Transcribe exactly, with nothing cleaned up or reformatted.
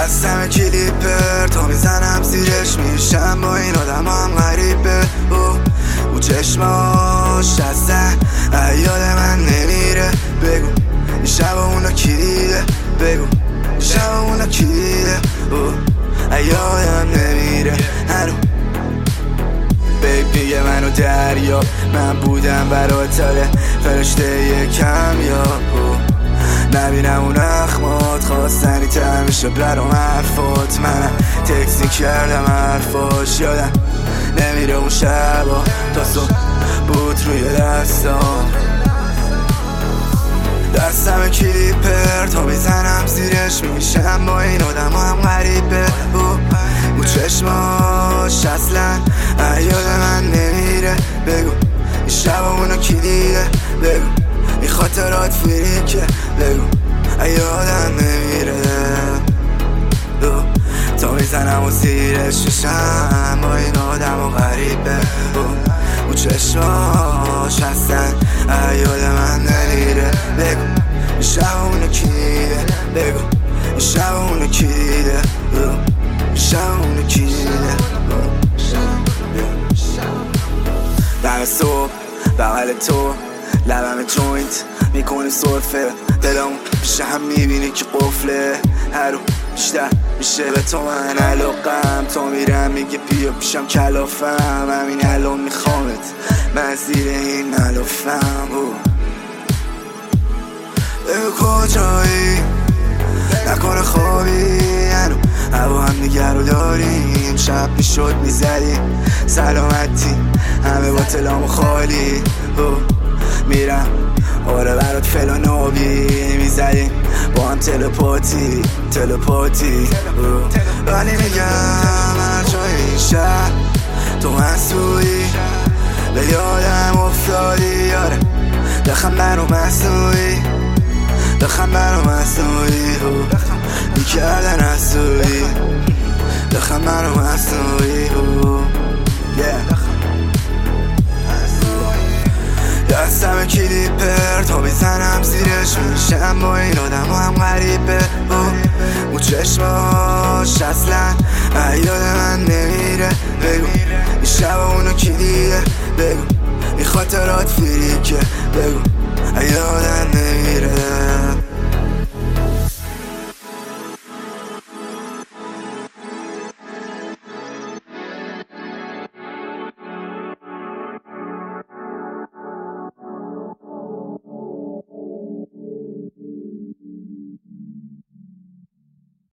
دستم کلیپر تا میزنم زیرش میشم با این آدم هم غریبه. او او چشماش هستن ایاد من نمیره. بگو این شب اونا کی دیده؟ بگو این شب اونا کی دیده؟ او ایادم نمیره. هنو بیب میگه منو دریا، من بودم برات تاله فرشته یکم یا نبینم اون اخمات خواستنی تر میشه برام حرفات. منم تکسی کردم حرفاش یادم نمیره اون شبا تا صبح بود روی دستام. دستم کلیپر تا میزنم زیرش میشم با این آدم هم غریبه. او او چشماش اصلا ایاد من نمیره. بگو این شب اونو کی دیده؟ بگو این خاطرات فریکه. بگو ایادم نمیره. تا میزنم و زیرش میشم با این آدم و غریبه. او چشماش هستن ایاد من نمیره. بگو این شب اونو کی دیده؟ بگو این شب اونو کی دیده؟ این شب اونو کی دیده؟ دم صبح بغل تو لبم جوینت میکنی صرفه. دلم پیش هم میبینی که قفله. هر رو بیشتر میشه به تو من علاقم. تا میرم میگه بیا پیشم کلافم. همین الان میخوامت من زیر این ملافم. بگو کجایی نکنه خوابی هنو هوا هم دیگر رو داریم. شب میشد میزدیم سلامتی همه با تلام خالی. میرم آره برات فلان آبی میزدیم با هم تلپاتی تلپاتی. ولی میگم هر جای این شهر تو مسئولی به یادم افتادی. یاره دخم برو مسئولی دخم برو مسئولی میکردن مسئولی دخم برو مسئولی. دستم کلیپر تا میزنم زیرش میشم با این آدم هم غریبه. او چشماش اصلا ایاد من نمیره. بگو این شب اونو کی دیده؟ بگو این خاطرات فریکه.